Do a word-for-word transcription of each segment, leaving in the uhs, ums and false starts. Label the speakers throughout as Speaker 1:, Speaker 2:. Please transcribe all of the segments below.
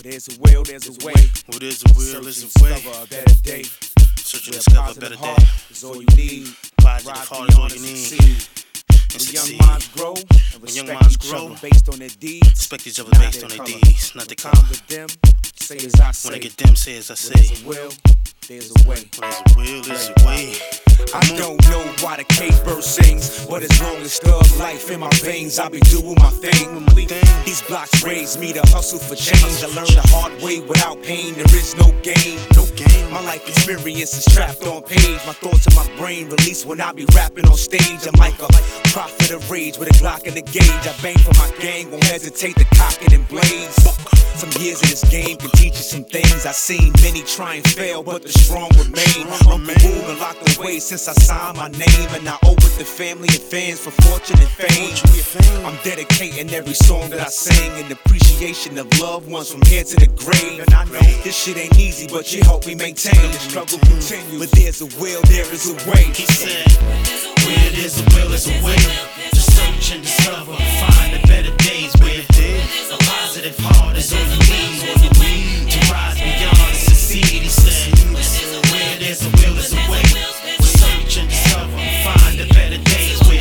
Speaker 1: there's a will, there's a way.
Speaker 2: Where there's a will, there's a way.
Speaker 1: Discover a better day.
Speaker 2: Search and discover a better day.
Speaker 1: Is all you need.
Speaker 2: Positive heart is all you need.
Speaker 1: When young minds grow and respect each other based on their deeds.
Speaker 2: Respect each other based on their deeds, not their color.
Speaker 1: Them, say as I say.
Speaker 2: When I get them, say as I say.
Speaker 1: There's a will, there's a way.
Speaker 2: There's a will, there's a way.
Speaker 1: I don't know why the cave bird sings, but as long as thug life in my veins, I be doing my thing. These blocks raised me to hustle for change. I learned the hard way, without pain there is no gain. No gain. My life experience is trapped on page. My thoughts in my brain release when I be rapping on stage. I'm like a prophet of rage with a Glock in the gauge. I bang for my gang, won't hesitate to cock it and blaze. Some years in this game can teach you some things. I've seen many try and fail, but the strong remain. I'm ruled and locked away since I signed my name, and I owe it to family and fans for fortune and fame. I'm dedicating every song that I sing in appreciation of loved ones from here to the grave. And I know this shit ain't easy, but you help me maintain. The struggle continues, but there's a will, there is a way.
Speaker 2: He said, where there's a will, there's a way. To search and discover, find the better days. Where a positive heart is all you need, all you need to rise beyond and succeed. He said, where there's a will, there's a way. Search and discover, find the better days. Where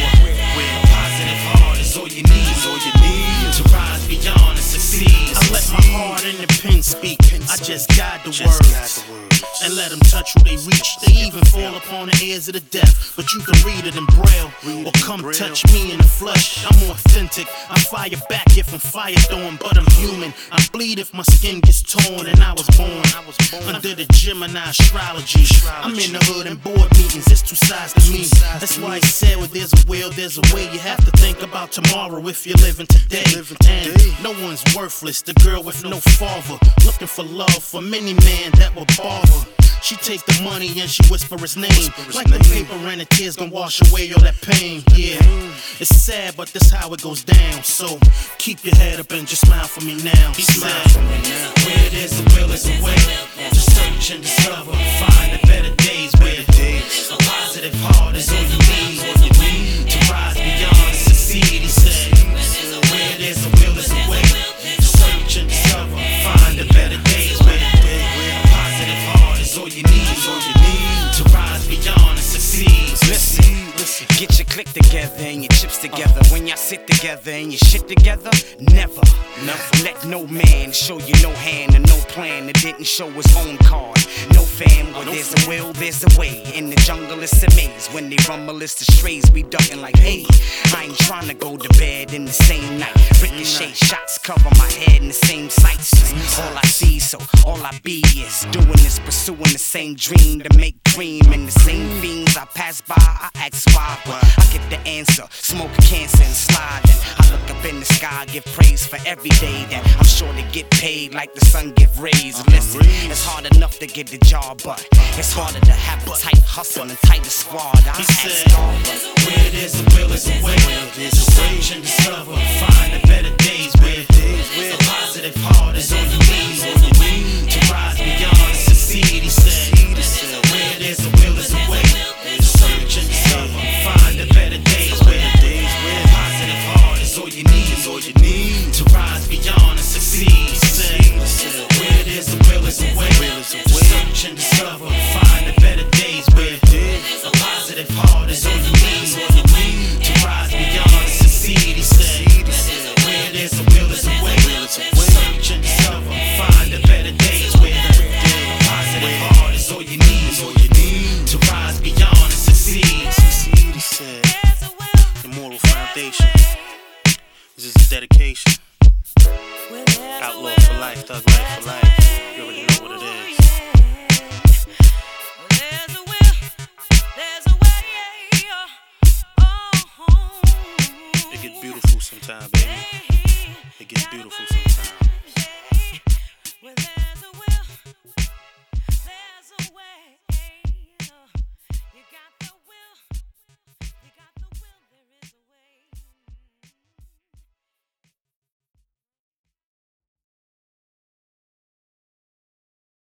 Speaker 2: a positive heart is all you need, all you need to rise beyond and succeed. I let my heart and the pen speak. I just guide the words and let them touch who they reach. They even fall upon the ears of the deaf, but you can read it in braille or come touch me in the flesh. I'm authentic, I fire back if I'm fire throwing, but I'm human. I bleed if my skin gets torn, and I was born under the Gemini astrology. I'm in the hood and board meetings, it's two sides to me. That's why he said, well, there's a will, there's a way. You have to think about tomorrow if you're living today. And no one's worthless, the girl with no father, looking for love from any man that will bother. She take the money and she whisper his name, like the paper and the tears gon' wash away all that pain. Yeah, it's sad, but that's how it goes down. So keep your head up and just smile for me now. He said, where there's a will, there's a way. Just search and discover, find the better days. Where a positive heart is all you need, all you need to rise beyond and succeed. He said, where there's a will, there's a way. Search and discover, find the better days. Where a positive heart is all you need, all you need to rise beyond and succeed.
Speaker 3: Listen, listen, get your click together and your chips together. When y'all sit together and your shit together, never, never let no man show you no hand and no plan that didn't show his own card. No fam, where there's a will, there's a way. In the jungle it's a maze. When they rumble it's the strays, we ducking like, hey, I ain't trying to go to bed in the same night. Ricochet shots cover my head in the same sights. All I see, so all I be is doing is pursuing the same dream to make cream. And the same fiends I pass by, I ask why, but I get the answer. Smoke cancer and slide, and I look up in the sky, give praise for every day that I'm sure to get paid like the sun give rays. Listen, it's hard enough to get the job, but it's harder to have a tight hustle and tighter squad. I
Speaker 2: he said, where there's a will, there's a way. Search and discover, find the better days. Where a positive heart is all you need, all you need to rise beyond and succeed. He said, where there's a will, there's a way. Search and discover, find the better days. Where a positive heart is all you need, all you need to rise beyond and succeed. He said, where there's a will, there's a way. Search and discover, find the better days. Where a positive heart is all you need, all you need to rise beyond and succeed. He said, where there's a will, there's a way. Search and discover, find the better days. Where a positive heart is all you need, all you need to rise beyond and succeed. He said, the moral foundation. This is a dedication. Outlaw for life, thug life for life. You already know what it is. It gets beautiful sometimes, baby. It gets beautiful sometimes.